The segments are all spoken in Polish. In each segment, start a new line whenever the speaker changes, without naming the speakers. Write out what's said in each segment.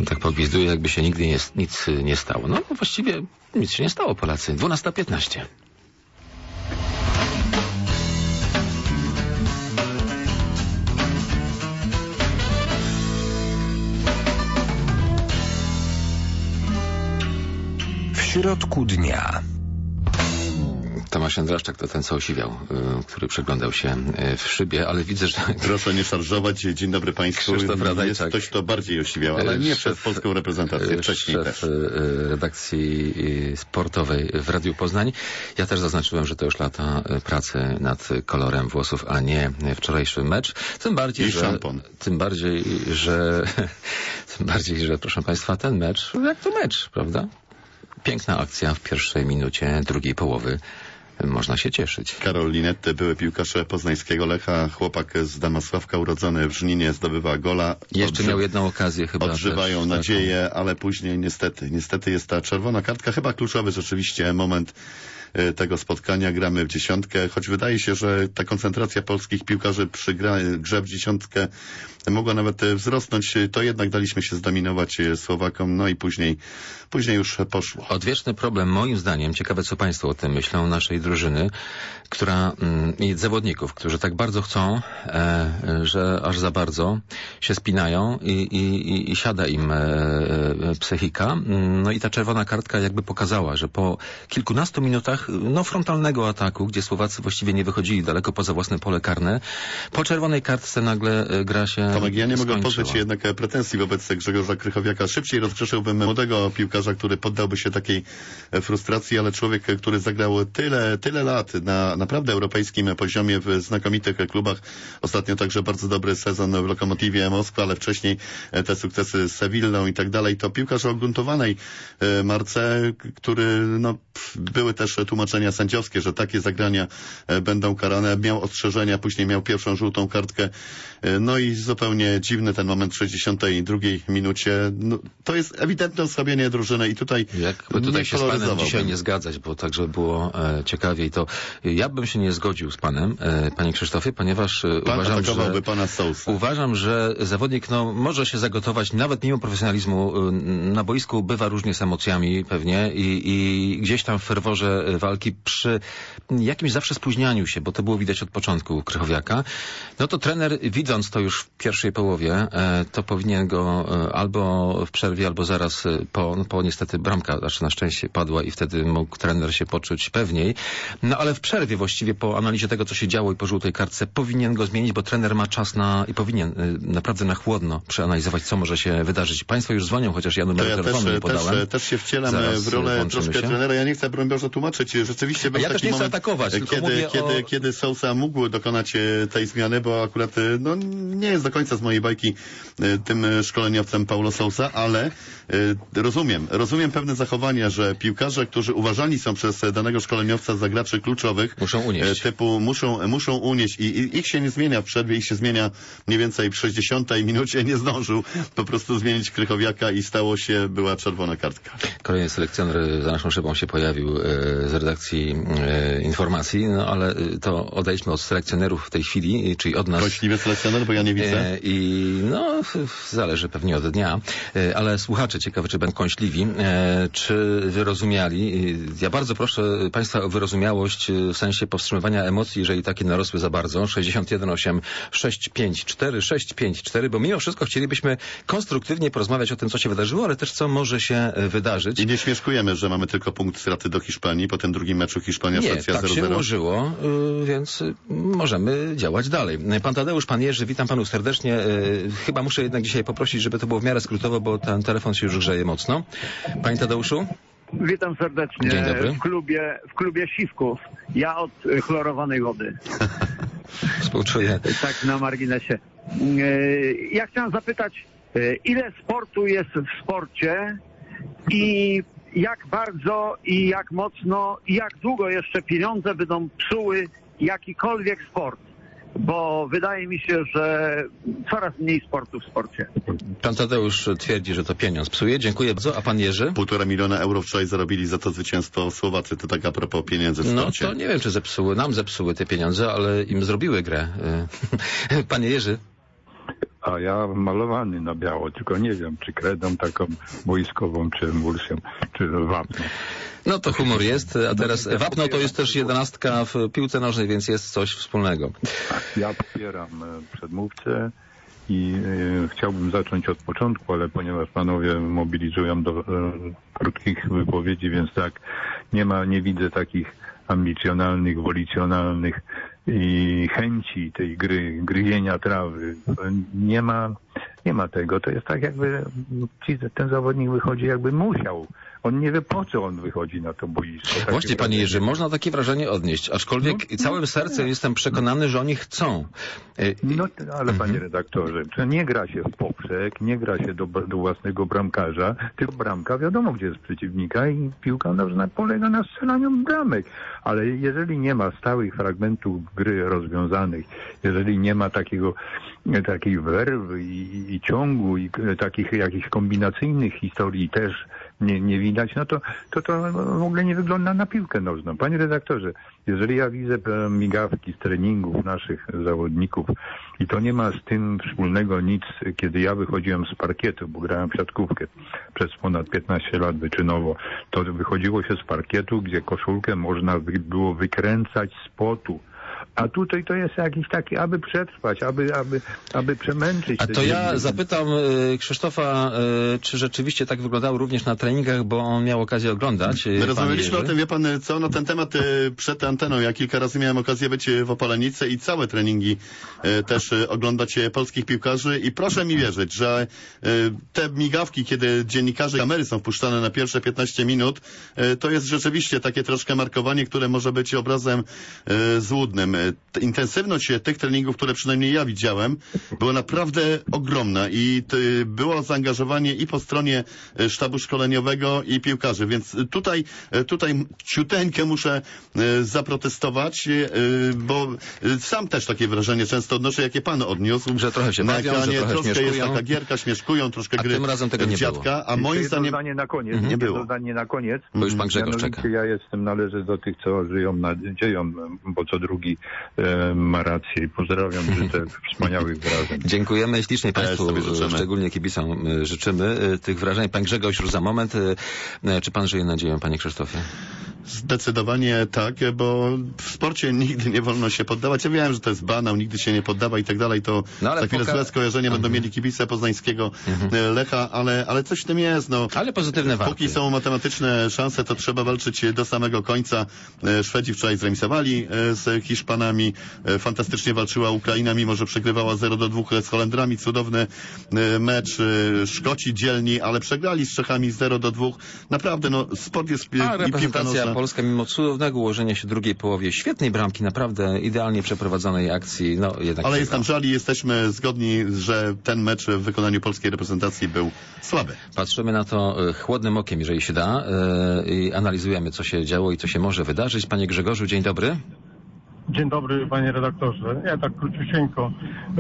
Pan tak pogwizduje, jakby się nigdy nic nie stało. No właściwie nic się nie stało, Polacy. 12:15.
W środku dnia.
Tomasz Jędraszczak to ten, co osiwiał, który przeglądał się w szybie, ale widzę, że...
Proszę nie szarżować. Dzień dobry Państwu. Jest ktoś, kto bardziej osiwiał, ale nie przez polską reprezentację, wcześniej
szef
też.
redakcji sportowej w Radiu Poznań. Ja też zaznaczyłem, że to już lata pracy nad kolorem włosów, a nie wczorajszy mecz. Tym bardziej, że, proszę Państwa, ten mecz, jak to mecz, prawda? Piękna akcja w pierwszej minucie drugiej połowy. Można się cieszyć.
Karol Linetty, były piłkarz poznańskiego Lecha, chłopak z Damasławka, urodzony w Żninie, zdobywa gola.
Jeszcze miał jedną okazję chyba.
Odżywają nadzieję, ale później niestety jest ta czerwona kartka. Chyba kluczowy rzeczywiście moment tego spotkania. Gramy w dziesiątkę, choć wydaje się, że ta koncentracja polskich piłkarzy przy grze w dziesiątkę mogła nawet wzrosnąć. To jednak daliśmy się zdominować Słowakom, no i później już poszło.
Odwieczny problem, moim zdaniem, ciekawe co Państwo o tym myślą, naszej drużyny, która zawodników, którzy tak bardzo chcą, że aż za bardzo się spinają i siada im psychika. No i ta czerwona kartka jakby pokazała, że po kilkunastu minutach frontalnego ataku, gdzie Słowacy właściwie nie wychodzili daleko poza własne pole karne, po czerwonej kartce nagle gra się
Tomek, ja nie mogę
skończyła.
pozbyć się jednak pretensji wobec Grzegorza Krychowiaka. Szybciej rozgrzeszyłbym młodego piłkarza, który poddałby się takiej frustracji, ale człowiek, który zagrał tyle lat na naprawdę europejskim poziomie w znakomitych klubach. Ostatnio także bardzo dobry sezon w Lokomotywie Moskwa, ale wcześniej te sukcesy z Sewillą i tak dalej. To piłkarz o gruntowanej marce, który, były też tłumaczenia sędziowskie, że takie zagrania będą karane. Miał ostrzeżenia, później miał pierwszą żółtą kartkę. No i zupełnie dziwny ten moment w 62 minucie. To jest ewidentne osłabienie drużyny i tutaj
tutaj się z panem dzisiaj nie zgadzać, bo tak, żeby było ciekawiej, to ja bym się nie zgodził z panem, panie Krzysztofie, ponieważ uważam, że zawodnik może się zagotować, nawet mimo profesjonalizmu na boisku bywa różnie z emocjami pewnie i gdzieś tam w ferworze walki przy jakimś zawsze spóźnianiu się, bo to było widać od początku Krychowiaka, to trener, widząc to już w pierwszej połowie, to powinien go albo w przerwie, albo zaraz po niestety bramka, na szczęście padła i wtedy mógł trener się poczuć pewniej. Ale w przerwie właściwie po analizie tego, co się działo i po żółtej kartce powinien go zmienić, bo trener ma czas i powinien naprawdę na chłodno przeanalizować, co może się wydarzyć. Państwo już dzwonią, chociaż ja numer telefonu nie podałem.
Też się wcielam w rolę troszkę trenera. Ja nie chcę, broń Boże, tłumaczyć. Rzeczywiście był taki moment,
atakować,
kiedy Sousa mógł dokonać tej zmiany, bo akurat nie jest do końca z mojej bajki tym szkoleniowcem Paulo Sousa, ale rozumiem pewne zachowania, że piłkarze, którzy uważani są przez danego szkoleniowca za graczy kluczowych, muszą unieść i ich się nie zmienia w przerwie, ich się zmienia mniej więcej w 60 minucie, nie zdążył po prostu zmienić Krychowiaka i była czerwona kartka.
Kolejny selekcjoner za naszą szybą się pojawił z redakcji informacji, ale to odejdźmy od selekcjonerów w tej chwili, czyli od nas.
Kośliwy selekcjoner, bo ja nie widzę.
Zależy pewnie od dnia, ale słuchacze ciekawe, czy będą kąśliwi, czy wyrozumiali. Ja bardzo proszę Państwa o wyrozumiałość w sensie powstrzymywania emocji, jeżeli takie narosły za bardzo. 61 8 654 654, bo mimo wszystko chcielibyśmy konstruktywnie porozmawiać o tym, co się wydarzyło, ale też co może się wydarzyć.
I nie śmieszkujemy, że mamy tylko punkt straty do Hiszpanii po tym drugim meczu Hiszpania-Szwecja 0-0.
Nie, tak się ułożyło, więc możemy działać dalej. Pan Tadeusz, pan Jerzy, witam panów serdecznie. Chyba muszę jednak dzisiaj poprosić, żeby to było w miarę skrótowo, bo ten telefon się już grzeje mocno. Panie Tadeuszu?
Witam serdecznie.
Dzień dobry.
W klubie Siwków. Ja od chlorowanej wody.
Współczuję.
Tak na marginesie. Ja chciałem zapytać, ile sportu jest w sporcie i jak bardzo i jak mocno i jak długo jeszcze pieniądze będą psuły jakikolwiek sport? Bo wydaje mi się, że coraz mniej sportu w sporcie.
Pan Tadeusz twierdzi, że to pieniądz psuje. Dziękuję bardzo. A pan Jerzy?
1,5 miliona euro wczoraj zarobili za to zwycięstwo Słowacy. To tak a propos pieniędzy w sporcie.
To nie wiem, czy nam zepsuły te pieniądze, ale im zrobiły grę. Panie Jerzy?
a ja malowany na biało, tylko nie wiem, czy kredą taką wojskową, czy emulsją, czy wapno.
No to humor jest, a teraz wapno to jest też 11 w piłce nożnej, więc jest coś wspólnego.
Ja popieram przedmówcę i chciałbym zacząć od początku, ale ponieważ panowie mobilizują do krótkich wypowiedzi, więc tak, nie widzę takich ambicjonalnych, wolicjonalnych i chęci tej gryzienia trawy. Nie ma tego. To jest tak, jakby ten zawodnik wychodzi, jakby musiał. On nie wie, po co on wychodzi na to boisko.
Właśnie, panie Jerzy, można takie wrażenie odnieść, aczkolwiek całym sercem jestem przekonany, że oni chcą.
No, ale panie redaktorze, to nie gra się w poprzek, nie gra się do własnego bramkarza, tylko bramka wiadomo, gdzie jest przeciwnika i piłka nożna polega na strzelaniu bramek. Ale jeżeli nie ma stałych fragmentów gry rozwiązanych, jeżeli nie ma takiej werwy i ciągu i takich jakichś kombinacyjnych historii też nie widać, no to w ogóle nie wygląda na piłkę nożną. Panie redaktorze, jeżeli ja widzę migawki z treningów naszych zawodników i to nie ma z tym wspólnego nic, kiedy ja wychodziłem z parkietu, bo grałem w siatkówkę przez ponad 15 lat wyczynowo, to wychodziło się z parkietu, gdzie koszulkę można było wykręcać z potu. A tutaj to jest jakiś taki, aby przetrwać, aby przemęczyć.
A to ja zapytam Krzysztofa, czy rzeczywiście tak wyglądało również na treningach, bo on miał okazję oglądać.
My rozmawialiśmy o tym, wie pan co, na ten temat przed anteną. Ja kilka razy miałem okazję być w Opalenicy i całe treningi też oglądać polskich piłkarzy i proszę mi wierzyć, że te migawki, kiedy dziennikarze i kamery są wpuszczane na pierwsze 15 minut, to jest rzeczywiście takie troszkę markowanie, które może być obrazem złudnym. Intensywność tych treningów, które przynajmniej ja widziałem, była naprawdę ogromna i było zaangażowanie i po stronie sztabu szkoleniowego i piłkarzy, więc tutaj ciuteńkę muszę zaprotestować, bo sam też takie wrażenie często odnoszę, jakie pan odniósł.
Że trochę się bawią, że trochę
troszkę
śmieszkują.
jest taka gierka, śmieszkują, troszkę gry
tym razem tego nie
dziadka,
było.
a moim zdaniem
zdanie na koniec.
nie było.
Zdanie na koniec.
Bo już pan Grzegorz czeka.
Ja należę do tych, co żyją nadzieją, bo co drugi ma rację i pozdrawiam, życzę wspaniałych wrażeń.
Dziękujemy ślicznie Państwu, szczególnie kibicom życzymy tych wrażeń. Pan Grzegorz już za moment. Czy pan żyje nadzieją, panie Krzysztofie?
Zdecydowanie tak, bo w sporcie nigdy nie wolno się poddawać. Ja wiem, że to jest banał, nigdy się nie poddawa i tak dalej, to za chwilę złe skojarzenie będą mieli kibice poznańskiego Lecha, ale coś w tym jest. No.
Ale pozytywne warty.
Póki są matematyczne szanse, to trzeba walczyć do samego końca. Szwedzi wczoraj zremisowali z Hiszpanami, fantastycznie walczyła Ukraina, mimo że przegrywała 0-2 z Holendrami, cudowny mecz. Szkoci dzielni, ale przegrali z Czechami 0-2. Naprawdę, no, sport jest i piłka nożna.
Polska, mimo cudownego ułożenia się w drugiej połowie, świetnej bramki, naprawdę idealnie przeprowadzonej akcji, no jednak...
Ale jest nam żal i jesteśmy zgodni, że ten mecz w wykonaniu polskiej reprezentacji był słaby.
Patrzymy na to chłodnym okiem, jeżeli się da, i analizujemy, co się działo i co się może wydarzyć. Panie Grzegorzu, dzień dobry.
Dzień dobry, panie redaktorze. Ja tak króciusieńko,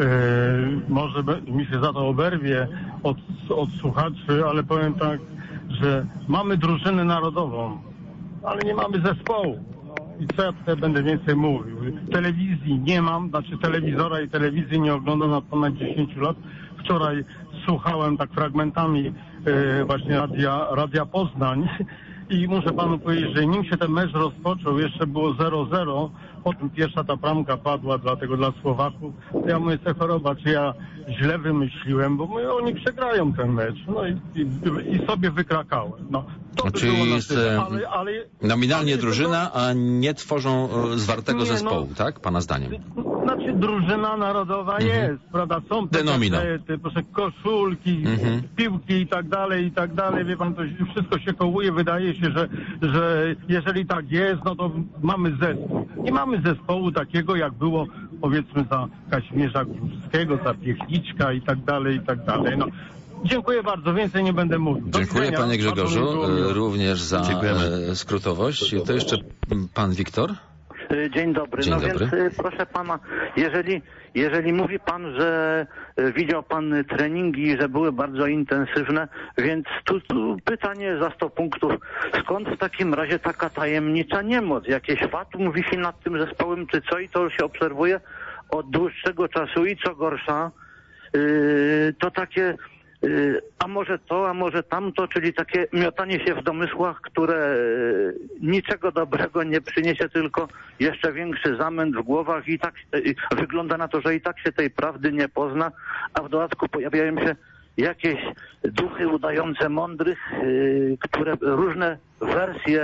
może mi się za to oberwie od słuchaczy, ale powiem tak, że mamy drużynę narodową, ale nie mamy zespołu. I co ja tutaj będę więcej mówił? Telewizji nie mam, znaczy telewizora i telewizji nie oglądam od ponad 10 lat. Wczoraj słuchałem tak fragmentami właśnie Radia Poznań i muszę panu powiedzieć, że nim się ten mecz rozpoczął, jeszcze było 0-0, potem pierwsza ta bramka padła dla Słowaków. Ja mówię, co choroba, czy ja źle wymyśliłem, bo oni przegrają ten mecz. No i sobie wykrakałem. No, to
czyli
by było
jest
ale
nominalnie drużyna, a nie tworzą zwartego zespołu, tak? Pana zdaniem.
Znaczy drużyna narodowa jest, prawda? Są te kasety, proszę, koszulki, piłki i tak dalej, wie pan, to wszystko się kołuje, wydaje się, że jeżeli tak jest, no to mamy zespół. Nie mamy zespołu takiego, jak było, powiedzmy, za Kazimierza Górskiego, za Piechniczka i tak dalej, no. Dziękuję bardzo, więcej nie będę mówił.
Dziękuję panie Grzegorzu, również za skrótowość. To jeszcze pan Wiktor.
Dzień dobry.
Dzień dobry.
Więc proszę pana, jeżeli mówi pan, że widział pan treningi, że były bardzo intensywne, więc tu pytanie za 100 punktów. Skąd w takim razie taka tajemnicza niemoc? Jakieś fatum wisi nad tym zespołem, czy co? I to się obserwuje od dłuższego czasu i co gorsza, to takie a może to, a może tamto, czyli takie miotanie się w domysłach, które niczego dobrego nie przyniesie, tylko jeszcze większy zamęt w głowach i tak wygląda na to, że i tak się tej prawdy nie pozna, a w dodatku pojawiają się jakieś duchy udające mądrych, które różne wersje,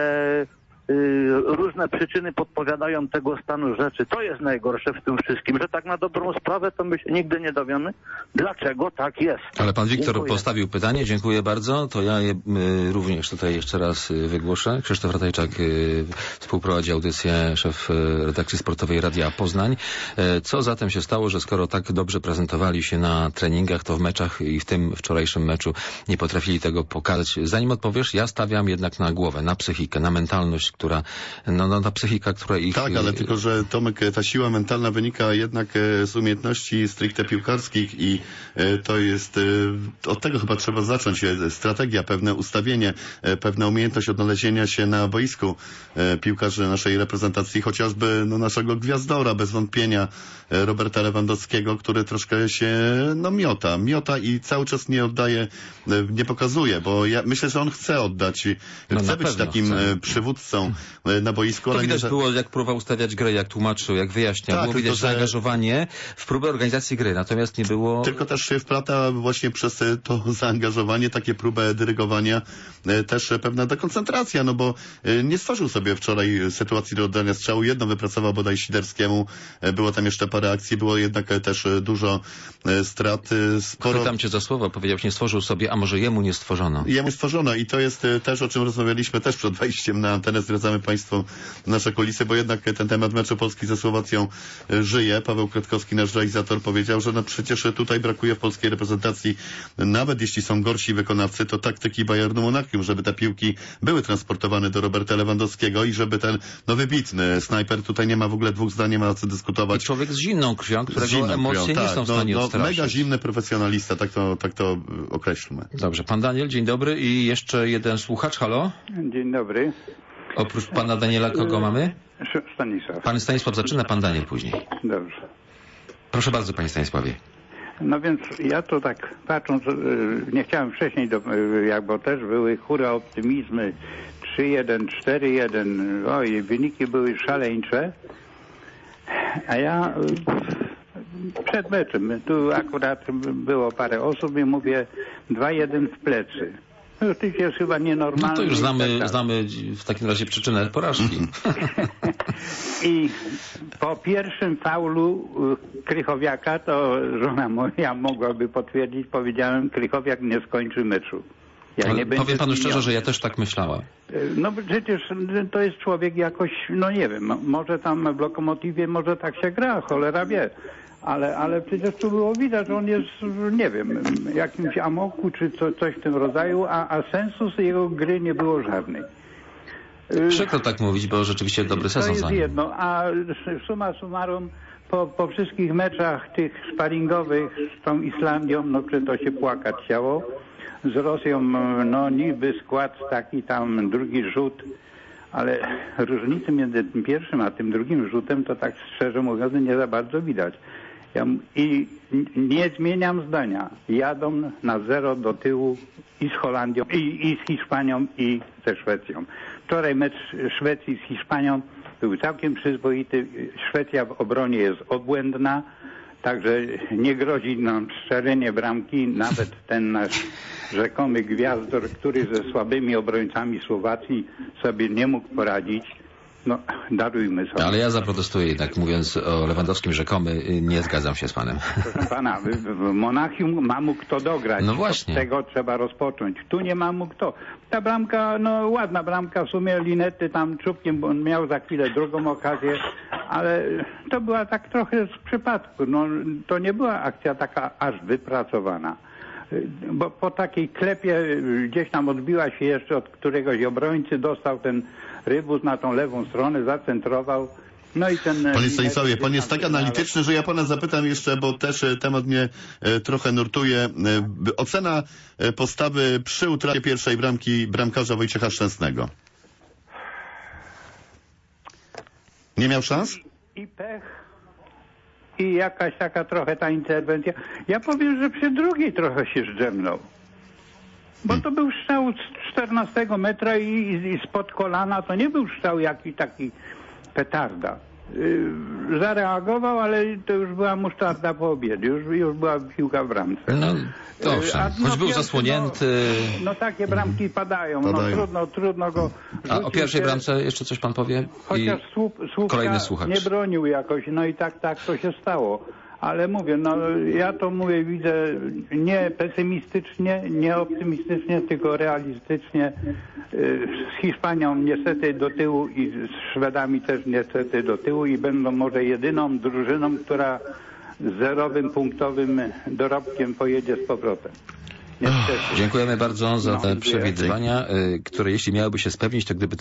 różne przyczyny podpowiadają tego stanu rzeczy. To jest najgorsze w tym wszystkim, że tak na dobrą sprawę to my się nigdy nie dowiemy, dlaczego tak jest.
Ale pan Wiktor
Dziękuję.
postawił pytanie, dziękuję bardzo. To ja je również tutaj jeszcze raz wygłoszę. Krzysztof Ratajczak współprowadzi audycję, szef redakcji sportowej Radia Poznań. Co zatem się stało, że skoro tak dobrze prezentowali się na treningach, to w meczach i w tym wczorajszym meczu nie potrafili tego pokazać? Zanim odpowiesz, ja stawiam jednak na głowę, na psychikę, na mentalność, która, ta psychika, która ich...
Tak, ale tylko, że Tomek, ta siła mentalna wynika jednak z umiejętności stricte piłkarskich i to jest, od tego chyba trzeba zacząć. Strategia, pewne ustawienie, pewna umiejętność odnalezienia się na boisku piłkarzy naszej reprezentacji, chociażby naszego gwiazdora, bez wątpienia, Roberta Lewandowskiego, który troszkę się miota i cały czas nie oddaje, nie pokazuje, bo ja myślę, że on chce oddać, chce być takim przywódcą na boisku.
To widać było, jak próbował ustawiać grę, jak tłumaczył, jak wyjaśniał. Było widać zaangażowanie w próbę organizacji gry, natomiast nie było...
Tylko też się wplata właśnie przez to zaangażowanie, takie próbę dyrygowania, też pewna dekoncentracja, bo nie stworzył sobie wczoraj sytuacji do oddania strzału. Jedno wypracował bodaj Siderskiemu, było tam jeszcze parę akcji, było jednak też dużo strat.
Chwytam cię za słowo, powiedziałeś, nie stworzył sobie, a może jemu nie stworzono.
Jemu stworzono i to jest też, o czym rozmawialiśmy też przed wejściem na antenę, zdradzamy Państwu nasze kulisy, bo jednak ten temat meczu Polski ze Słowacją żyje. Paweł Kwiatkowski, nasz realizator, powiedział, że przecież tutaj brakuje w polskiej reprezentacji, nawet jeśli są gorsi wykonawcy, to taktyki Bayernu Monachium, żeby te piłki były transportowane do Roberta Lewandowskiego i żeby ten wybitny snajper, tutaj nie ma w ogóle dwóch zdań, nie ma co dyskutować.
I człowiek z zimną krwią, którego emocje nie są w stanie odstraszyć.
Mega zimny profesjonalista, tak to określmy.
Dobrze, pan Daniel, dzień dobry i jeszcze jeden słuchacz, halo?
Dzień dobry.
Oprócz pana Daniela kogo mamy?
Stanisław.
Pan Stanisław zaczyna, pan Daniel później.
Dobrze.
Proszę bardzo, panie Stanisławie.
No więc ja to tak patrząc, nie chciałem wcześniej, bo też były hura optymizmy, 3-1, 4-1, oj, wyniki były szaleńcze, a ja przed meczem, tu akurat było parę osób i mówię 2-1 w plecy. No to jest chyba nienormalne.
No to już znamy w takim razie przyczynę porażki.
I po pierwszym faulu Krychowiaka, to żona moja mogłaby potwierdzić, powiedziałem, Krychowiak nie skończy meczu.
Powiem panu szczerze, że ja też tak myślałem.
No przecież to jest człowiek jakoś, nie wiem, może tam w Lokomotywie może tak się gra, cholera wie. Ale przecież tu było widać, że on jest, nie wiem, jakimś amoku czy coś w tym rodzaju, a sensu z jego gry nie było żadnej.
Przykro tak mówić, bo rzeczywiście dobry sezon za nim.
To jest jedno, a summa summarum po wszystkich meczach tych sparingowych z tą Islandią, czy to się płakać chciało. Z Rosją, niby skład taki tam, drugi rzut, ale różnicy między tym pierwszym a tym drugim rzutem to tak szczerze mówiąc nie za bardzo widać. I nie zmieniam zdania. Jadą na 0 do tyłu i z Holandią, i z Hiszpanią, i ze Szwecją. Wczoraj mecz Szwecji z Hiszpanią był całkiem przyzwoity. Szwecja w obronie jest obłędna, także nie grozi nam strzelenie bramki. Nawet ten nasz rzekomy gwiazdor, który ze słabymi obrońcami Słowacji sobie nie mógł poradzić. Darujmy sobie.
Ale ja zaprotestuję jednak, mówiąc o Lewandowskim rzekomy, nie zgadzam się z panem.
Proszę pana, w Monachium ma mu kto dograć.
No właśnie.
Od tego trzeba rozpocząć. Tu nie ma mu kto. Ta bramka, ładna bramka, w sumie Linety tam czubkiem, bo on miał za chwilę drugą okazję, ale to była tak trochę z przypadku. To nie była akcja taka aż wypracowana. Bo po takiej klepie gdzieś tam odbiła się jeszcze od któregoś obrońcy, dostał ten rybus na tą lewą stronę, zacentrował.
Panie Stanisławie, pan jest tak analityczny, że ja pana zapytam jeszcze, bo też temat mnie trochę nurtuje. Ocena postawy przy utracie pierwszej bramki bramkarza Wojciecha Szczęsnego. Nie miał szans?
I pech.
i jakaś taka trochę ta interwencja. Ja powiem, że przy drugiej trochę się zdrzemnął. Bo to był strzał z 14 metra i spod kolana, to nie był strzał jakiś taki petarda. Zareagował, ale to już była musztarda po obiedzie, już była piłka w bramce.
No dobrze, choć był zasłonięty.
No takie bramki padają. No trudno go rzucić.
A o pierwszej bramce jeszcze coś pan powie?
Chociaż
kolejny słuchacz
nie bronił jakoś, no i tak to się stało. Ale mówię, no ja to widzę nie pesymistycznie, nie optymistycznie, tylko realistycznie. Z Hiszpanią niestety do tyłu i z Szwedami też niestety do tyłu i będą może jedyną drużyną, która z zerowym punktowym dorobkiem pojedzie z powrotem.
Dziękujemy bardzo za te przewidywania, które jeśli miałyby się spełnić, to gdyby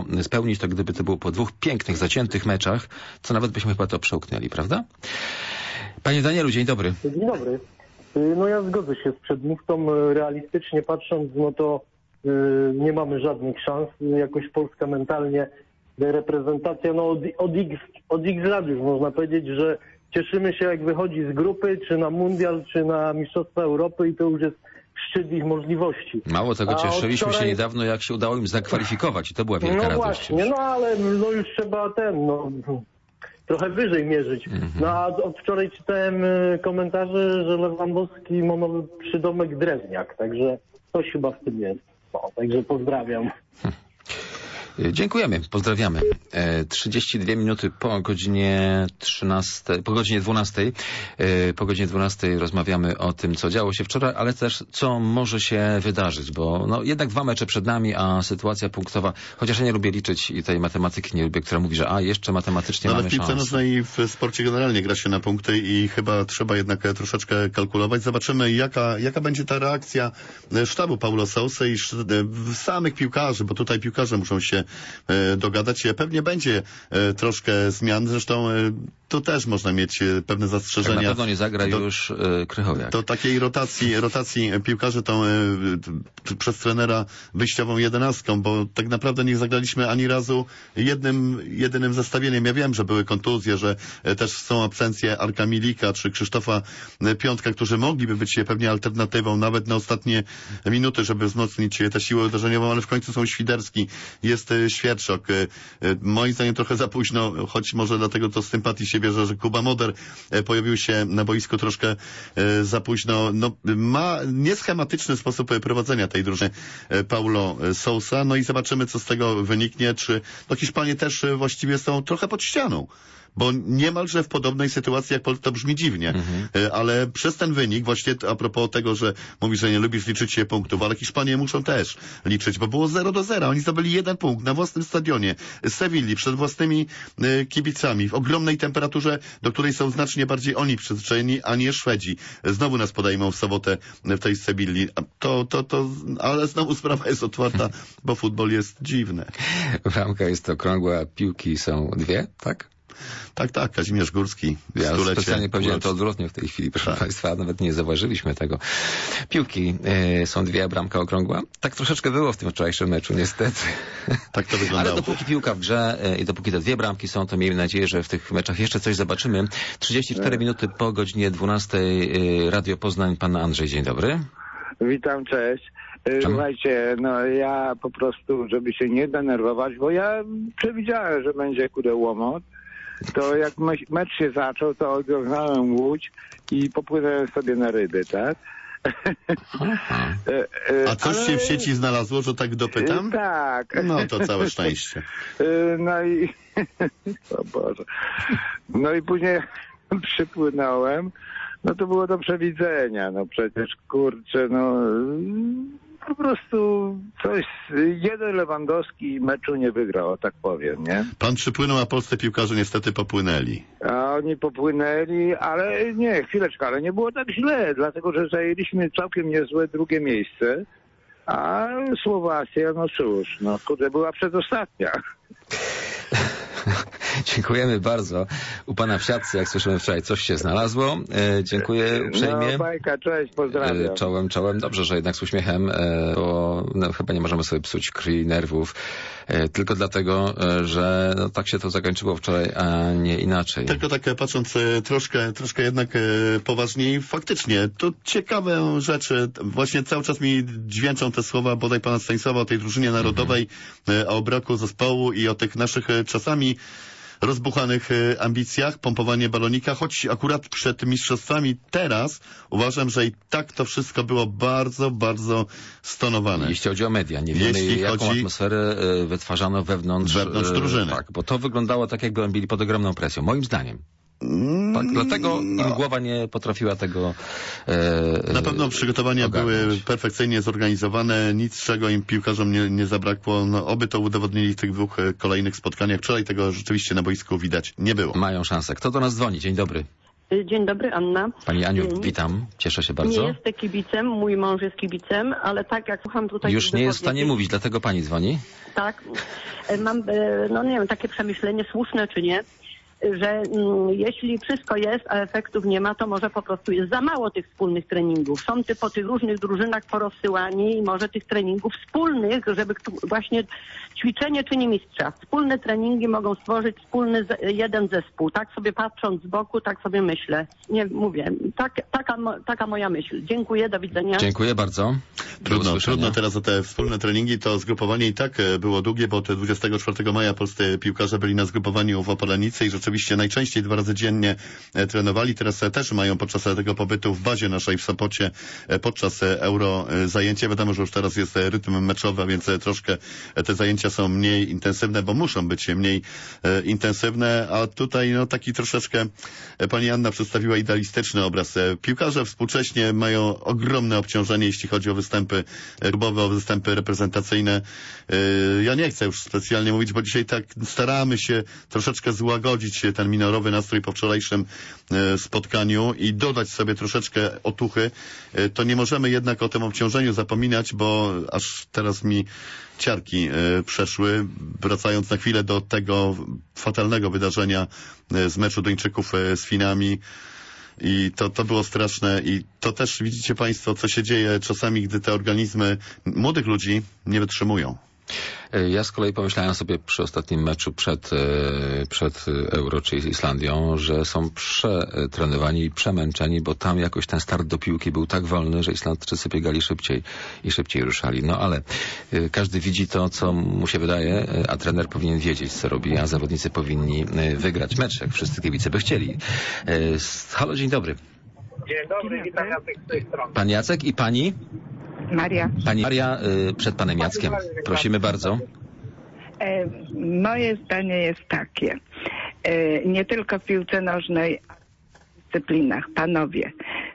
to było po dwóch pięknych, zaciętych meczach, to nawet byśmy chyba to przełknęli, prawda? Panie Danielu, dzień dobry.
Dzień dobry. No ja zgodzę się z przedmówcą. Realistycznie patrząc, no to nie mamy żadnych szans. Jakoś Polska mentalnie, reprezentacja, no od X lat już można powiedzieć, że cieszymy się jak wychodzi z grupy, czy na mundial, czy na Mistrzostwa Europy i to już jest szczyt ich możliwości.
Mało tego, cieszyliśmy się niedawno, jak się udało im zakwalifikować i to była wielka radość.
No właśnie, no ale no już trzeba trochę wyżej mierzyć. No a od wczoraj czytałem komentarze, że Lewandowski ma nowy przydomek Drewniak, także coś chyba w tym jest. No, także pozdrawiam.
Dziękujemy, pozdrawiamy. 32 minuty po godzinie 13, po godzinie 12. Po godzinie 12 rozmawiamy o tym, co działo się wczoraj, ale też co może się wydarzyć, bo no, jednak 2 mecze przed nami, a sytuacja punktowa, chociaż ja nie lubię liczyć i tej matematyki nie lubię, która mówi, że jeszcze matematycznie mamy szansę.
Ale w piłce nożnej i w sporcie generalnie gra się na punkty i chyba trzeba jednak troszeczkę kalkulować. Zobaczymy, jaka będzie ta reakcja sztabu Paulo Sousy i samych piłkarzy, bo tutaj piłkarze muszą się dogadać. Pewnie będzie troszkę zmian, zresztą tu też można mieć pewne zastrzeżenia.
Tak, na pewno nie zagra już Krychowiak.
Do takiej rotacji piłkarzy przez trenera wyjściową 11, bo tak naprawdę nie zagraliśmy ani razu jedynym zestawieniem. Ja wiem, że były kontuzje, że też są absencje Arka Milika czy Krzysztofa Piątka, którzy mogliby być pewnie alternatywą nawet na ostatnie minuty, żeby wzmocnić tę siłę uderzeniową, ale w końcu są Świderski, jest Świerczok. Moim zdaniem trochę za późno, choć może dlatego to z sympatii się bierze, że Kuba Moder pojawił się na boisku troszkę za późno. No, ma nieschematyczny sposób prowadzenia tej drużyny Paulo Sousa, no i zobaczymy, co z tego wyniknie, czy Hiszpanie też właściwie są trochę pod ścianą. Bo niemalże w podobnej sytuacji, jak to brzmi dziwnie, ale przez ten wynik, właśnie a propos tego, że mówisz, że nie lubisz liczyć punktów, ale Hiszpanie muszą też liczyć, bo było 0-0. Oni zdobyli 1 punkt na własnym stadionie z Sewilli, przed własnymi kibicami, w ogromnej temperaturze, do której są znacznie bardziej oni przyzwyczajeni, a nie Szwedzi. Znowu nas podejmą w sobotę w tej Sewilli. Ale znowu sprawa jest otwarta, bo futbol jest dziwny.
Bramka jest okrągła, piłki są 2, tak?
Tak, Kazimierz Górski.
Ja specjalnie powiedziałem to odwrotnie w tej chwili, proszę Państwa, nawet nie zauważyliśmy tego. Piłki są 2, bramka okrągła. Tak troszeczkę było w tym wczorajszym meczu, niestety.
Tak to wyglądało.
Ale dopóki piłka w grze i dopóki te 2 bramki są, to miejmy nadzieję, że w tych meczach jeszcze coś zobaczymy. 34 minuty po godzinie 12. Radio Poznań, pan Andrzej, dzień dobry.
Witam, cześć. Słuchajcie, no ja po prostu, żeby się nie denerwować, bo ja przewidziałem, że będzie łomot, to jak mecz się zaczął, to oglądałem Łódź i popłynąłem sobie na ryby, tak?
A coś się w sieci znalazło, że tak dopytam?
Tak.
No to całe szczęście.
No i... O Boże. No i później przypłynąłem, no to było do przewidzenia, no przecież kurczę, no po prostu jeden Lewandowski meczu nie wygrał, tak powiem, nie?
Pan przypłynął, a polscy piłkarze niestety popłynęli.
A oni popłynęli, ale nie, chwileczkę, ale nie było tak źle, dlatego że zajęliśmy całkiem niezłe 2. miejsce, a Słowacja, no cóż, no kurde, była przedostatnia.
Dziękujemy bardzo. U pana w siatce, jak słyszymy wczoraj, coś się znalazło. Dziękuję uprzejmie.
No, bajka, cześć, pozdrawiam.
Czołem. Dobrze, że jednak z uśmiechem, bo chyba nie możemy sobie psuć krwi i nerwów. Tylko dlatego, że tak się to zakończyło wczoraj, a nie inaczej.
Tylko tak patrząc troszkę jednak poważniej, faktycznie, to ciekawe rzeczy. Właśnie cały czas mi dźwięczą te słowa bodaj pana Stanisława o tej drużynie narodowej, o braku zespołu i o tych naszych czasami rozbuchanych ambicjach, pompowanie balonika, choć akurat przed mistrzostwami teraz uważam, że i tak to wszystko było bardzo, bardzo stonowane.
Jeśli chodzi o media, nie wiemy jaką atmosferę wytwarzano wewnątrz
drużyny.
Tak, bo to wyglądało tak, jakby byli pod ogromną presją, moim zdaniem. Tak, dlatego im głowa nie potrafiła tego
na pewno przygotowania były perfekcyjnie zorganizowane, nic czego im piłkarzom nie zabrakło. No, oby to udowodnili w tych 2 kolejnych spotkaniach. Wczoraj tego rzeczywiście na boisku widać nie było.
Mają szansę. Kto do nas dzwoni? Dzień dobry.
Dzień dobry, Anna.
Pani Aniu, witam. Cieszę się bardzo.
Nie jestem kibicem, mój mąż jest kibicem, ale tak jak słucham tutaj...
Już nie jest w stanie mówić, dlatego pani dzwoni?
Tak. Mam, no nie wiem, takie przemyślenie, słuszne czy nie, że jeśli wszystko jest, a efektów nie ma, to może po prostu jest za mało tych wspólnych treningów. Są po tych różnych drużynach porozsyłani i może tych treningów wspólnych, żeby właśnie ćwiczenie czyni mistrza. Wspólne treningi mogą stworzyć wspólny jeden zespół. Tak sobie patrząc z boku, tak sobie myślę. Nie mówię. Taka moja myśl. Dziękuję, do widzenia.
Dziękuję bardzo.
Trudno teraz o te wspólne treningi. To zgrupowanie i tak było długie, bo 24 maja polscy piłkarze byli na zgrupowaniu w Opolenicy i rzeczywiście najczęściej 2 razy dziennie trenowali. Teraz też mają podczas tego pobytu w bazie naszej w Sopocie podczas Euro zajęcie. Wiadomo, że już teraz jest rytm meczowy, a więc troszkę te zajęcia są mniej intensywne, bo muszą być mniej intensywne, a tutaj no taki troszeczkę pani Anna przedstawiła idealistyczny obraz. Piłkarze współcześnie mają ogromne obciążenie, jeśli chodzi o występy klubowe, o występy reprezentacyjne. Ja nie chcę już specjalnie mówić, bo dzisiaj tak staramy się troszeczkę złagodzić ten minorowy nastrój po wczorajszym spotkaniu i dodać sobie troszeczkę otuchy. To nie możemy jednak o tym obciążeniu zapominać, bo aż teraz mi ciarki przeszły, wracając na chwilę do tego fatalnego wydarzenia z meczu Duńczyków z Finami. I to było straszne i to też widzicie państwo, co się dzieje czasami, gdy te organizmy młodych ludzi nie wytrzymują.
Ja z kolei pomyślałem sobie przy ostatnim meczu przed Euro, czyli z Islandią, że są przetrenowani i przemęczeni, bo tam jakoś ten start do piłki był tak wolny, że Islandczycy biegali szybciej ruszali. No ale każdy widzi to, co mu się wydaje, a trener powinien wiedzieć, co robi, a zawodnicy powinni wygrać mecz, jak wszyscy kibice by chcieli. Halo, dzień dobry.
Dzień dobry, witam Jacek z tej strony.
Pan Jacek i pani?
Maria.
Pani Maria, przed panem Jackiem. Prosimy bardzo.
Moje zdanie jest takie. Nie tylko w piłce nożnej, w dyscyplinach, panowie.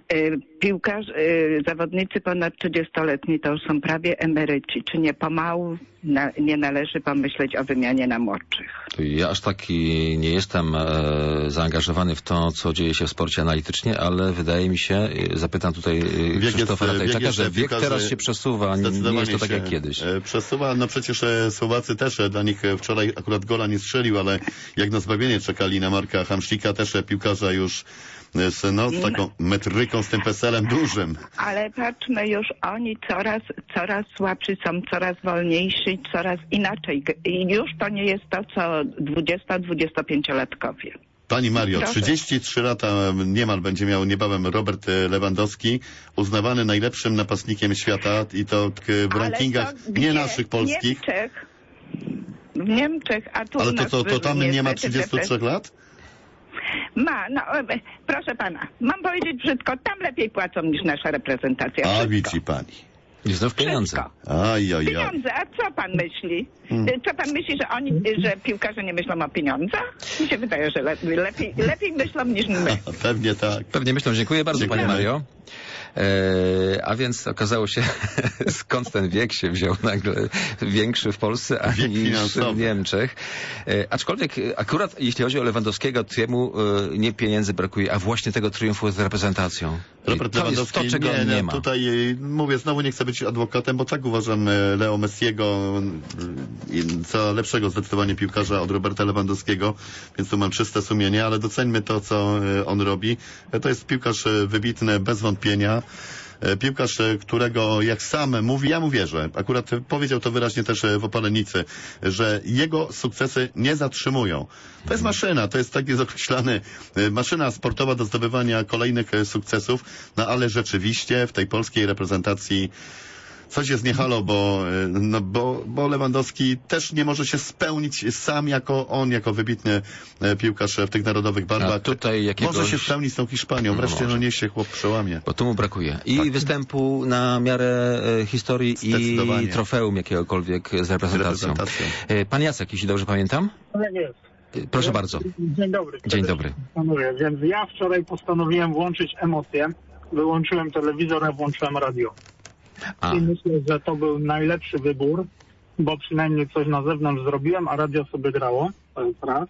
Zawodnicy ponad 30-letni to już są prawie emeryci. Czy nie pomału nie należy pomyśleć o wymianie na młodszych?
Ja aż taki nie jestem zaangażowany w to, co dzieje się w sporcie analitycznie, ale wydaje mi się, zapytam tutaj Krzysztofa Ratajczaka, że wiek teraz się przesuwa, nie jest to tak jak kiedyś.
Przesuwa, no przecież Słowacy też, dla nich wczoraj akurat gola nie strzelił, ale jak na zbawienie czekali na Marka Hamšíka, też piłkarza już z taką metryką, z tym PESEL-em dużym.
Ale patrzmy, już oni coraz słabsi są, coraz wolniejsi, coraz inaczej. I już to nie jest to, co 20-25-latkowie.
Pani Mario, 33 lata niemal będzie miał niebawem Robert Lewandowski, uznawany najlepszym napastnikiem świata i to w rankingach nie naszych polskich.
W Niemczech, a tu
ale to tam nie ma 33 lat?
No proszę pana, mam powiedzieć brzydko, tam lepiej płacą niż nasza reprezentacja.
A widzi pani.
I znów pieniądze.
Pieniądze, a co pan myśli? Co pan myśli, że piłkarze nie myślą o pieniądzach? Mi się wydaje, że lepiej myślą niż my.
Pewnie tak.
Pewnie myślą. Dziękuję bardzo, pani Mario. A więc okazało się, skąd ten wiek się wziął nagle większy w Polsce, a niż w Niemczech. Aczkolwiek akurat jeśli chodzi o Lewandowskiego, to jemu nie pieniędzy brakuje, a właśnie tego triumfu z reprezentacją.
Robert
to jest to, czego nie ma.
Tutaj mówię, znowu nie chcę być adwokatem, bo tak uważam Leo Messiego za lepszego zdecydowanie piłkarza od Roberta Lewandowskiego, więc tu mam czyste sumienie, ale doceńmy to, co on robi. To jest piłkarz wybitny, bez wątpienia. Piłkarz, którego jak sam mówi, ja mu wierzę, akurat powiedział to wyraźnie też w Opalenicy, że jego sukcesy nie zatrzymują. To jest maszyna, to jest tak jest określany, maszyna sportowa do zdobywania kolejnych sukcesów, no ale rzeczywiście w tej polskiej reprezentacji coś jest nie halo, bo Lewandowski też nie może się spełnić sam jako wybitny piłkarz w tych narodowych barwach. Może się spełnić z tą Hiszpanią. Wreszcie niech się chłop przełamie.
Bo tu mu brakuje. I występu na miarę historii i trofeum jakiegokolwiek z reprezentacją. Pan Jacek, jeśli dobrze pamiętam?
Tak jest.
Proszę bardzo.
Dzień dobry.
Dzień dobry.
Więc ja wczoraj postanowiłem włączyć emocje. Wyłączyłem telewizor, a włączyłem radio. I myślę, że to był najlepszy wybór, bo przynajmniej coś na zewnątrz zrobiłem, a radio sobie grało. To jest raz.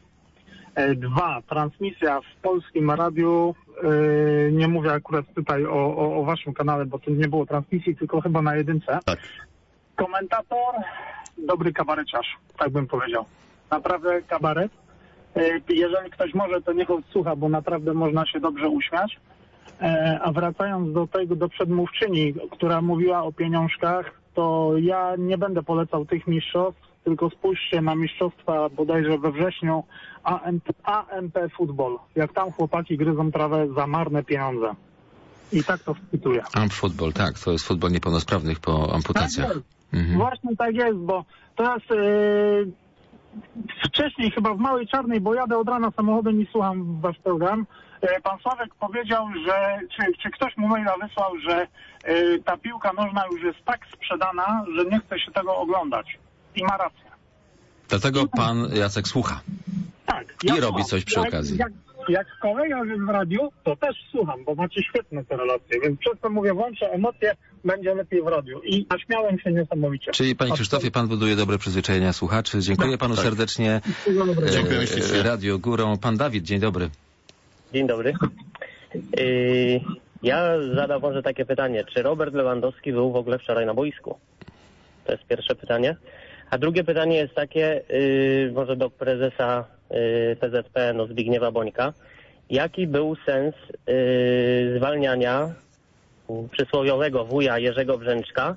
2. Transmisja w polskim radiu, nie mówię akurat tutaj o waszym kanale, bo tu nie było transmisji, tylko chyba na jedynce.
Tak.
Komentator, dobry kabareciarz, tak bym powiedział. Naprawdę kabaret. Jeżeli ktoś może, to niech odsłucha, bo naprawdę można się dobrze uśmiać. A wracając do przedmówczyni, która mówiła o pieniążkach, to ja nie będę polecał tych mistrzostw, tylko spójrzcie na mistrzostwa bodajże we wrześniu AMP Football. Jak tam chłopaki gryzą trawę za marne pieniądze. I tak to wpytuję.
AMP Football, tak, to jest futbol niepełnosprawnych po amputacjach.
Tak Właśnie tak jest, bo to jest... Wcześniej chyba w Małej Czarnej, bo jadę od rana samochodem i słucham wasz program, pan Sławek powiedział, że czy ktoś mu maila wysłał, że ta piłka nożna już jest tak sprzedana, że nie chce się tego oglądać. I ma rację.
Dlatego pan Jacek słucha.
Tak.
I robi coś przy okazji.
Jak kolega jest w radiu, to też słucham, bo macie świetne te relacje, więc przez to mówię, włączę emocje, będzie lepiej w radiu. I naśmiałem się niesamowicie.
Czyli panie Krzysztofie, pan buduje dobre przyzwyczajenia słuchaczy. Dziękuję panu serdecznie.
Dziękuję ślicznie.
Radio Górą. Pan Dawid, dzień dobry.
Dzień dobry. Ja zadam może takie pytanie. Czy Robert Lewandowski był w ogóle wczoraj na boisku? To jest pierwsze pytanie. A drugie pytanie jest takie, może do prezesa PZPN-u Zbigniewa Bońka. Jaki był sens zwalniania przysłowiowego wuja Jerzego Brzęczka,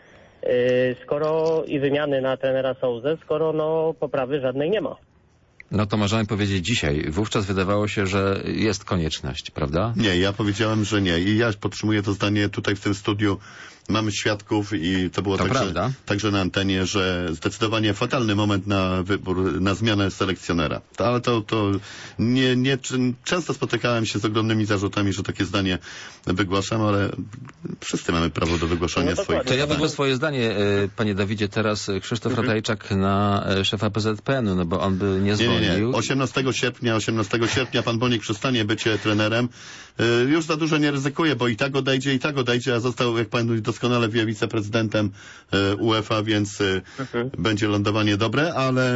skoro i wymiany na trenera Souzę, skoro poprawy żadnej nie ma?
No to możemy powiedzieć dzisiaj. Wówczas wydawało się, że jest konieczność, prawda?
Nie, ja powiedziałem, że nie. I ja podtrzymuję to zdanie tutaj w tym studiu. Mamy świadków i to było także na antenie, że zdecydowanie fatalny moment na wybór, na zmianę selekcjonera. Ale to często spotykałem się z ogromnymi zarzutami, że takie zdanie wygłaszam, ale wszyscy mamy prawo do wygłaszania swoich.
To ja wygłoszę swoje zdanie, panie Dawidzie. Teraz Krzysztof Ratajczak na szefa PZPN-u, no bo on by nie zwolnił.
Nie. 18 sierpnia pan Boniek przestanie być trenerem. Już za dużo nie ryzykuje, bo i tak odejdzie, a został, jak pan doskonale wie, wiceprezydentem UEFA, więc będzie lądowanie dobre,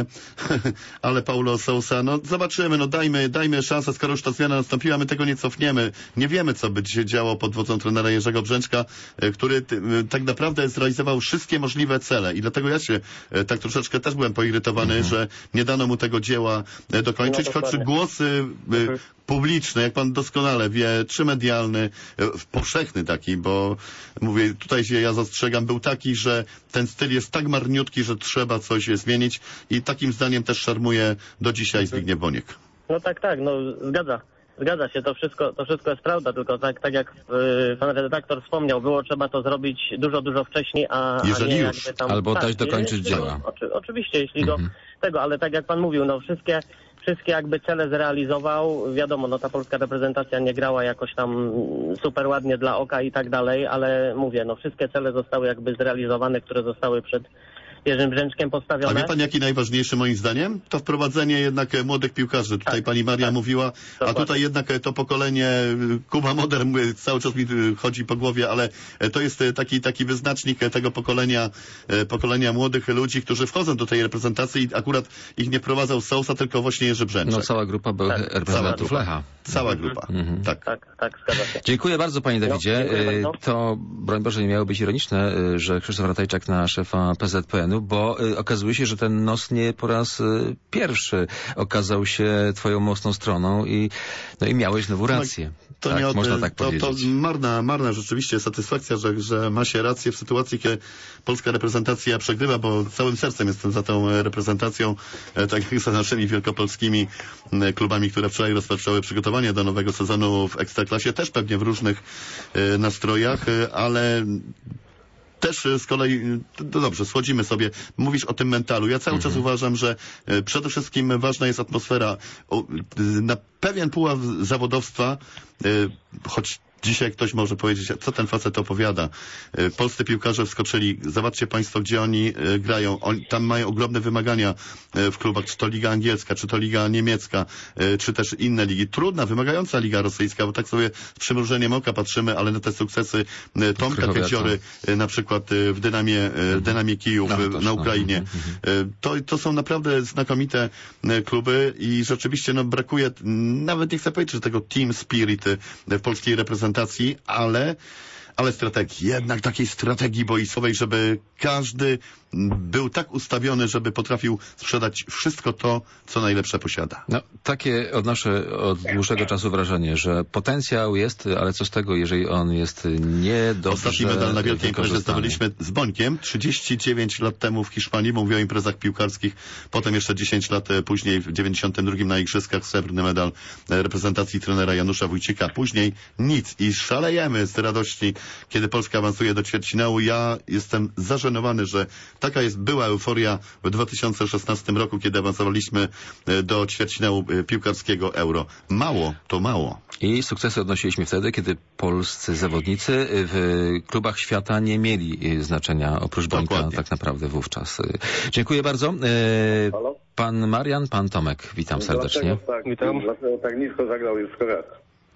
ale Paulo Sousa, zobaczymy, dajmy szansę, skoro już ta zmiana nastąpiła, my tego nie cofniemy. Nie wiemy, co by się działo pod wodzą trenera Jerzego Brzęczka, który tak naprawdę zrealizował wszystkie możliwe cele i dlatego ja się tak troszeczkę też byłem poirytowany, że nie dano mu tego dzieła dokończyć, choć głosy publiczne, jak pan doskonale wie, czy medialny, powszechny taki, bo mówię, tutaj się ja zastrzegam, był taki, że ten styl jest tak marniutki, że trzeba coś zmienić i takim zdaniem też szarmuje do dzisiaj Zbigniew Boniek.
Tak, zgadza się, to wszystko jest prawda, tylko tak jak pan redaktor wspomniał, było trzeba to zrobić dużo wcześniej,
jeżeli
nie
już,
jakby tam,
albo dać dokończyć dzieła.
Oczywiście, jeśli do tego, ale tak jak pan mówił, wszystkie jakby cele zrealizował. Wiadomo, ta polska reprezentacja nie grała jakoś tam super ładnie dla oka i tak dalej, ale mówię, wszystkie cele zostały jakby zrealizowane, które zostały Jerzym Brzęczkiem
A
postawione.
wie pan, jaki najważniejszy moim zdaniem? To wprowadzenie jednak młodych piłkarzy. Tutaj pani Maria mówiła, a tutaj jednak to pokolenie Kuba Moder cały czas mi chodzi po głowie, ale to jest taki wyznacznik tego pokolenia młodych ludzi, którzy wchodzą do tej reprezentacji i akurat ich nie wprowadzał Sousa, tylko właśnie Jerzy Brzęczek.
No cała grupa była reprezentantów Lecha.
Cała grupa,
Tak, zgadza się.
Dziękuję bardzo, panie Dawidzie. To, broń Boże, nie miało być ironiczne, że Krzysztof Ratajczak na szefa PZPN-u, bo okazuje się, że ten nos nie po raz pierwszy okazał się twoją mocną stroną i miałeś znowu rację.
To
tak,
nie
można tak powiedzieć.
To marna rzeczywiście satysfakcja, że ma się rację w sytuacji, kiedy polska reprezentacja przegrywa, bo całym sercem jestem za tą reprezentacją, tak jak za naszymi wielkopolskimi klubami, które wczoraj rozpoczęły przygotowanie do nowego sezonu w Ekstraklasie, też pewnie w różnych nastrojach, ale też z kolei, no dobrze, słodzimy sobie. Mówisz o tym mentalu. Ja cały czas uważam, że przede wszystkim ważna jest atmosfera. Na pewien pułap zawodowstwa, choć dzisiaj ktoś może powiedzieć, co ten facet opowiada. Polscy piłkarze wskoczyli, zobaczcie państwo, gdzie oni grają. Tam mają ogromne wymagania w klubach, czy to liga angielska, czy to liga niemiecka, czy też inne ligi. Trudna, wymagająca liga rosyjska, bo tak sobie z przymrużeniem oka patrzymy, ale na te sukcesy Tomka Kęciory, na przykład w Dynamie Kijów na Ukrainie. To są naprawdę znakomite kluby i rzeczywiście brakuje, nawet nie chcę powiedzieć, że tego team spirit w polskiej reprezentacji, ale strategii, jednak takiej strategii boiskowej, żeby każdy był tak ustawiony, żeby potrafił sprzedać wszystko to, co najlepsze posiada.
No, takie odnoszę od dłuższego czasu wrażenie, że potencjał jest, ale co z tego, jeżeli on jest niedobrze
Ostatni medal na wielkiej imprezie zdobyliśmy z Bońkiem 39 lat temu w Hiszpanii, mówię o imprezach piłkarskich, potem jeszcze 10 lat później w 92 na Igrzyskach srebrny medal reprezentacji trenera Janusza Wójcika. Później nic i szalejemy z radości, kiedy Polska awansuje do ćwierćfinału. Ja jestem zażenowany, że taka była euforia w 2016 roku, kiedy awansowaliśmy do ćwierćfinału piłkarskiego Euro. Mało, to mało.
I sukcesy odnosiliśmy wtedy, kiedy polscy zawodnicy w klubach świata nie mieli znaczenia oprócz Bońka tak naprawdę wówczas. Dziękuję bardzo. Pan Marian, pan Tomek, witam serdecznie.
Dlaczego tak nisko zagrał Juskowiak?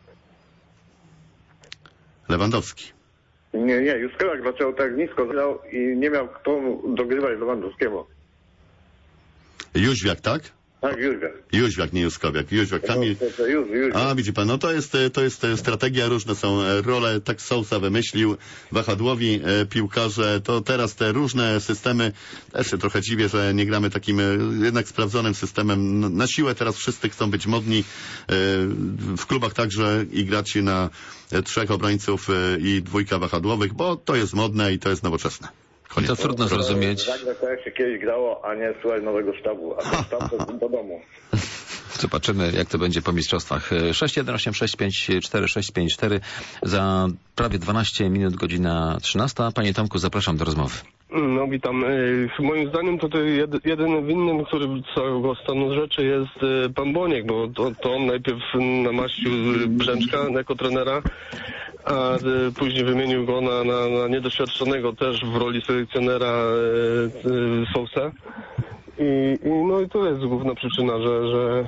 Lewandowski.
Nie, Juskowiak dlaczego tak nisko zagrał i nie miał kto dogrywać Lewandowskiemu.
Jóźwiak, tak?
Tak, Jóźwiak.
Jóźwiak, nie Juskowiak. Jóźwiak. Kamil... A, widzi pan, no to jest strategia, różne są role, tak Sousa wymyślił, wahadłowi piłkarze, to teraz te różne systemy, też się trochę dziwię, że nie gramy takim jednak sprawdzonym systemem. Na siłę teraz wszyscy chcą być modni, w klubach także i grać na 3 obrońców i 2 wahadłowych, bo to jest modne i to jest nowoczesne.
Koniec. To trudno zrozumieć.
Zagrać tak jak się kiedyś grało, a nie słuchać nowego sztabu, a ten sztab to do domu.
Zobaczymy, jak to będzie po mistrzostwach. 618654654 za prawie 12 minut, godzina 13. Panie Tomku, zapraszam do rozmowy.
No witam. Moim zdaniem tutaj jedynym winnym, który całego stanu rzeczy jest pan Boniek, bo to on najpierw namaścił Brzęczka jako trenera, a później wymienił go na niedoświadczonego też w roli selekcjonera Sousa. No i to jest główna przyczyna, że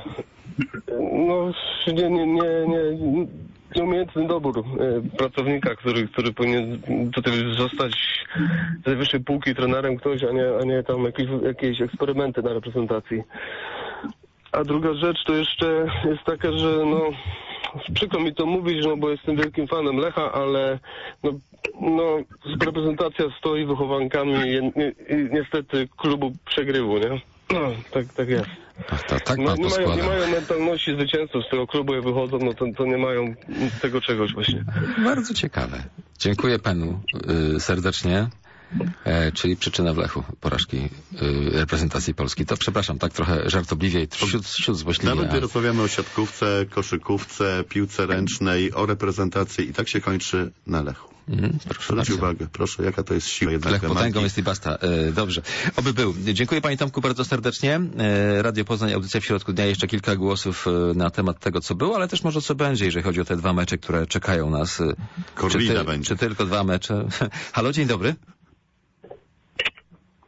nieumiejętny dobór pracownika, który powinien tutaj zostać z najwyższej półki trenerem ktoś, a nie tam jakieś eksperymenty na reprezentacji. A druga rzecz to jeszcze jest taka, że przykro mi to mówić, bo jestem wielkim fanem Lecha, ale reprezentacja stoi wychowankami niestety klubu przegrywu, nie? No, tak jest. Nie mają mentalności zwycięzców z tego klubu, jak wychodzą, to nie mają tego czegoś właśnie.
Bardzo ciekawe. Dziękuję panu serdecznie. Czyli przyczyna w Lechu porażki reprezentacji Polski. To przepraszam, tak trochę żartobliwie wśród złośliwie.
Nawet gdy rozmawiamy o siatkówce, koszykówce, piłce ręcznej, o reprezentacji i tak się kończy na Lechu.
Proszę
zwróć uwagę, proszę, jaka to jest siła jednak.
Lech potęgą jest i basta. Dobrze. Oby był. Dziękuję panie Tomku bardzo serdecznie. Radio Poznań, audycja w środku dnia. Jeszcze kilka głosów na temat tego, co było, ale też może co będzie, jeżeli chodzi o te 2 mecze, które czekają nas.
Korwina będzie.
Czy tylko 2 mecze? Halo, dzień dobry.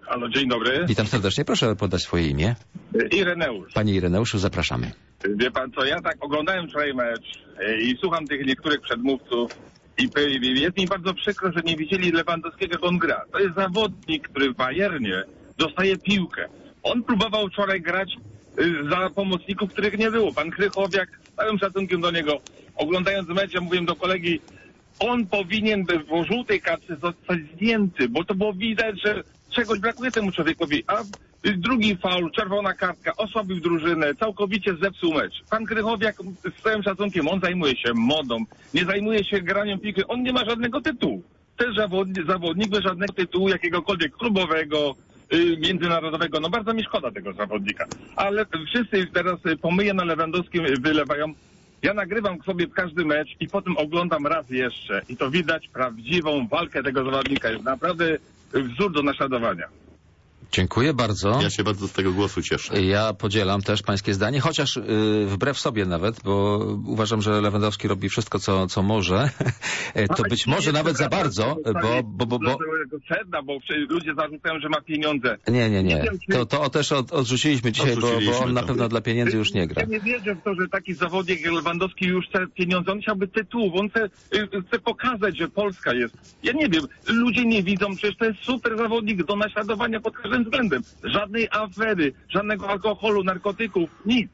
Halo, dzień dobry.
Witam serdecznie, proszę podać swoje imię.
Ireneusz.
Panie Ireneuszu, zapraszamy.
Wie pan co, ja tak oglądałem wczoraj mecz i słucham tych niektórych przedmówców i jest mi bardzo przykro, że nie widzieli Lewandowskiego, jak on gra. To jest zawodnik, który w Bayernie dostaje piłkę. On próbował wczoraj grać za pomocników, których nie było. Pan Krychowiak, z całym szacunkiem do niego, oglądając mecz, ja mówiłem do kolegi, on powinien po żółtej kartce zostać zdjęty, bo to było widać, że czegoś brakuje temu człowiekowi. A drugi faul, czerwona kartka, osłabił drużynę, całkowicie zepsuł mecz. Pan Krychowiak, z całym szacunkiem, on zajmuje się modą, nie zajmuje się graniem piłki, on nie ma żadnego tytułu. To jest zawodnik bez żadnego tytułu jakiegokolwiek klubowego, międzynarodowego. No bardzo mi szkoda tego zawodnika. Ale wszyscy teraz pomyje na Lewandowskim wylewają. Ja nagrywam sobie każdy mecz i potem oglądam raz jeszcze. I to widać prawdziwą walkę tego zawodnika. Jest naprawdę wzór do naśladowania.
Dziękuję bardzo.
Ja się bardzo z tego głosu cieszę.
Ja podzielam też pańskie zdanie, chociaż wbrew sobie nawet, bo uważam, że Lewandowski robi wszystko, co może. To być może nawet za bardzo, bo
ludzie zarzucają, że ma pieniądze.
Nie. To też odrzuciliśmy dzisiaj, bo on na pewno dla pieniędzy już nie gra.
Ja nie wierzę w to, że taki zawodnik jak Lewandowski już chce pieniądze. On chciałby tytułów, on chce pokazać, że Polska jest. Ja nie wiem, ludzie nie widzą, przecież to jest super zawodnik do naśladowania pod każdym względem. Żadnej afery, żadnego alkoholu, narkotyków, nic.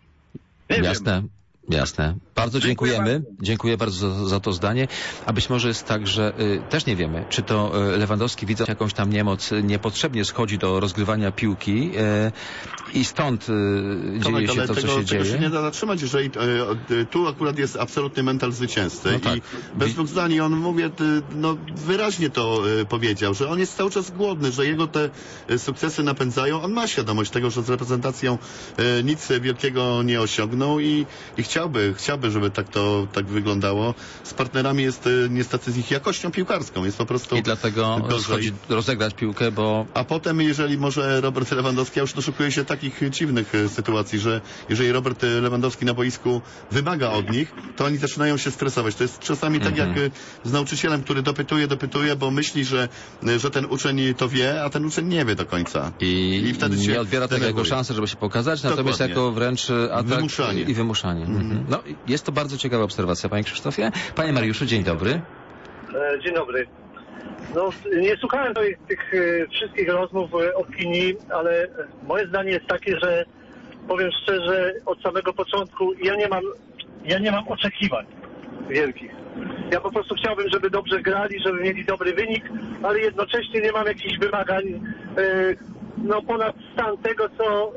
Jasne. Bardzo dziękujemy. Dziękuję bardzo za to zdanie. A być może jest tak, że też nie wiemy, czy to Lewandowski, widząc jakąś tam niemoc, niepotrzebnie schodzi do rozgrywania piłki i stąd dzieje się to, co się dzieje.
Tego się nie da zatrzymać, jeżeli tu akurat jest absolutny mental zwycięzcy.
No tak.
I bez dwóch zdań on, wyraźnie to powiedział, że on jest cały czas głodny, że jego te sukcesy napędzają. On ma świadomość tego, że z reprezentacją nic wielkiego nie osiągnął i chciałby, żeby tak wyglądało. Z partnerami jest niestety z ich jakością piłkarską. Jest po prostu
i dlatego schodzi rozegrać piłkę, bo...
A potem, jeżeli może Robert Lewandowski, ja już doszukuje się takich dziwnych sytuacji, że jeżeli Robert Lewandowski na boisku wymaga od nich, to oni zaczynają się stresować. To jest czasami tak jak z nauczycielem, który dopytuje, bo myśli, że ten uczeń to wie, a ten uczeń nie wie do końca.
I wtedy nie odbiera tego jako szansę, żeby się pokazać, natomiast
Dokładnie.
jako wręcz atak i wymuszanie. No, jest to bardzo ciekawa obserwacja, panie Krzysztofie. Panie Mariuszu, dzień dobry.
Dzień dobry. No, nie słuchałem tych wszystkich rozmów, opinii, ale moje zdanie jest takie, że powiem szczerze, od samego początku ja nie mam oczekiwań wielkich. Ja po prostu chciałbym, żeby dobrze grali, żeby mieli dobry wynik, ale jednocześnie nie mam jakichś wymagań ponad stan tego, co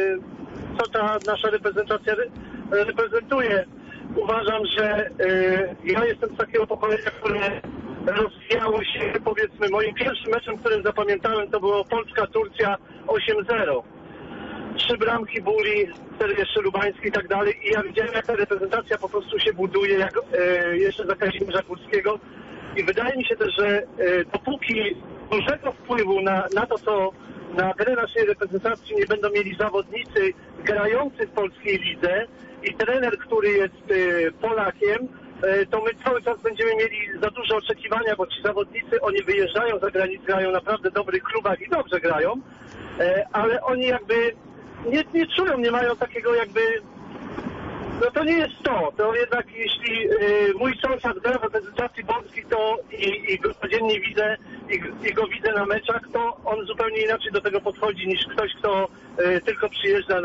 ta nasza reprezentacja reprezentuje. Uważam, że ja jestem z takiego pokolenia, które rozwijało się, powiedzmy, moim pierwszym meczem, którym zapamiętałem, to było Polska-Turcja 8-0. 3 bramki Buli, wtedy jeszcze Lubański i tak dalej. I ja widziałem, jak ta reprezentacja po prostu się buduje, jak jeszcze za Kazimierza Górskiego. I wydaje mi się też, że dopóki dużego wpływu na to, co na grę naszej reprezentacji nie będą mieli zawodnicy grający w polskiej lidze i trener, który jest Polakiem, to my cały czas będziemy mieli za duże oczekiwania, bo ci zawodnicy, oni wyjeżdżają za granicę, grają naprawdę w dobrych klubach i dobrze grają, ale oni jakby nie czują, nie mają takiego jakby... No to nie jest to jednak jeśli mój sąsiad gra w reprezentacji Polski, to i go codziennie widzę i go widzę na meczach, to on zupełnie inaczej do tego podchodzi niż ktoś, kto tylko przyjeżdża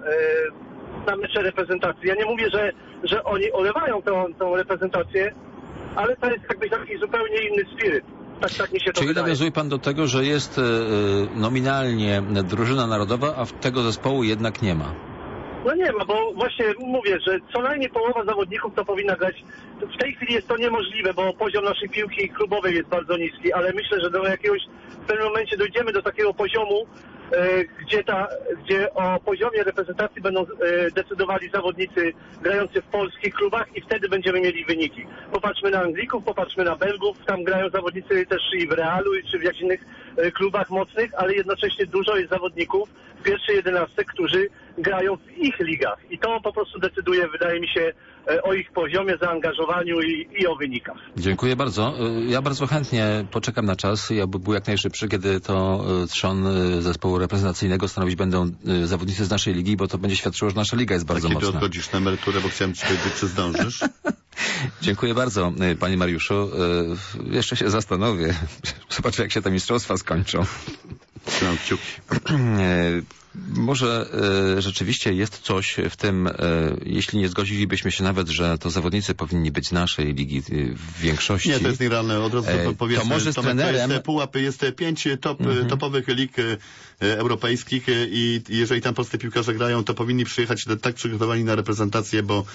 na mecze reprezentacji. Ja nie mówię, że oni olewają tą reprezentację, ale to jest jakby taki zupełnie inny spiryt. Tak mi się to
Czyli
wydaje.
nawiązuje pan do tego, że jest nominalnie drużyna narodowa, a tego zespołu jednak nie ma?
No nie ma, bo właśnie mówię, że co najmniej połowa zawodników to powinna grać. W tej chwili jest to niemożliwe, bo poziom naszej piłki klubowej jest bardzo niski, ale myślę, że do jakiegoś w pewnym momencie dojdziemy do takiego poziomu, gdzie o poziomie reprezentacji będą decydowali zawodnicy grający w polskich klubach i wtedy będziemy mieli wyniki. Popatrzmy na Anglików, popatrzmy na Belgów, tam grają zawodnicy też i w Realu, czy w jakichś innych klubach mocnych, ale jednocześnie dużo jest zawodników w pierwszej 11, którzy grają w ich ligach. I to po prostu decyduje, wydaje mi się, o ich poziomie, zaangażowaniu i o wynikach.
Dziękuję bardzo. Ja bardzo chętnie poczekam na czas. Ja był jak najszybszy, kiedy to trzon zespołu reprezentacyjnego stanowić będą zawodnicy z naszej ligi, bo to będzie świadczyło, że nasza liga jest bardzo mocna.
Kiedy odchodzisz na emeryturę, bo chciałem ci powiedzieć, czy zdążysz?
Dziękuję bardzo, panie Mariuszu. Jeszcze się zastanowię. Zobaczę, jak się te mistrzostwa skończą.
Trzymam kciuki.
Może rzeczywiście jest coś w tym, jeśli nie zgodzilibyśmy się nawet, że to zawodnicy powinni być z naszej ligi w większości.
Nie, to jest nierealne. Od razu powiedzmy,
to może z trenerem...
To jest pułap, jest 5 topowych lig europejskich i jeżeli tam polscy piłkarze grają, to powinni przyjechać tak przygotowani na reprezentację, bo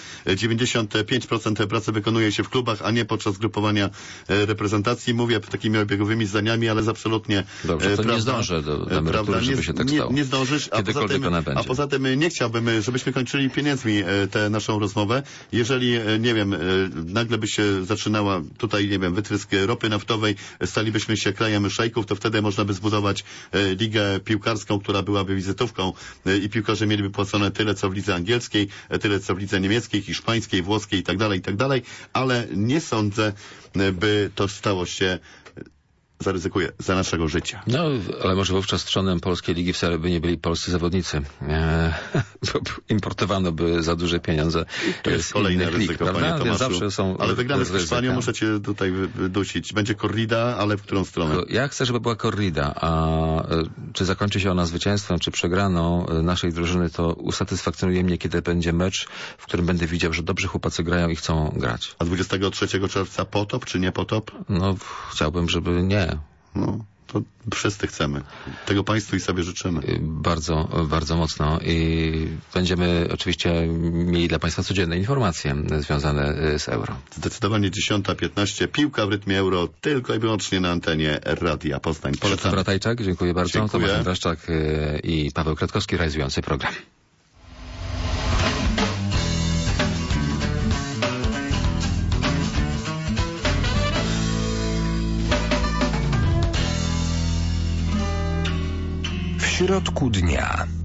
95% pracy wykonuje się w klubach, a nie podczas grupowania reprezentacji. Mówię takimi obiegowymi zdaniami, ale jest absolutnie
dobrze, to nie zdążę do emerytury, żeby się tak stało.
Nie zdążysz, a poza tym nie chciałbym, żebyśmy kończyli pieniędzmi tę naszą rozmowę. Jeżeli, nie wiem, nagle by się zaczynała tutaj, nie wiem, wytrysk ropy naftowej, stalibyśmy się krajem szejków, to wtedy można by zbudować ligę piłkarską, która byłaby wizytówką i piłkarze mieliby płacone tyle, co w lidze angielskiej, tyle, co w lidze niemieckiej, hiszpańskiej, włoskiej i tak dalej, ale nie sądzę, by to stało się, zaryzykuję, za naszego życia.
No, ale może wówczas trzonem polskiej ligi wcale by nie byli polscy zawodnicy. Bo importowano by za duże pieniądze.
To jest kolejne ryzyko,
lig,
panie Tomaszu.
Zawsze są,
ale wygramy z Hiszpanią, muszę cię tutaj wydusić. Będzie corrida, ale w którą stronę?
Ja chcę, żeby była corrida, a czy zakończy się ona zwycięstwem, czy przegraną naszej drużyny, to usatysfakcjonuje mnie, kiedy będzie mecz, w którym będę widział, że dobrze chłopacy grają i chcą grać.
A 23 czerwca potop, czy nie potop?
No, chciałbym, żeby nie.
No, to wszyscy chcemy. Tego państwu i sobie życzymy.
Bardzo, bardzo mocno i będziemy oczywiście mieli dla państwa codzienne informacje związane z Euro.
Zdecydowanie 10:15. Piłka w rytmie Euro tylko i wyłącznie na antenie Radia Poznań.
Polecam. Bratajczak, dziękuję bardzo.
Dziękuję.
Tomasz Andraszczak i Paweł Kratkowski realizujący program.
W środku dnia.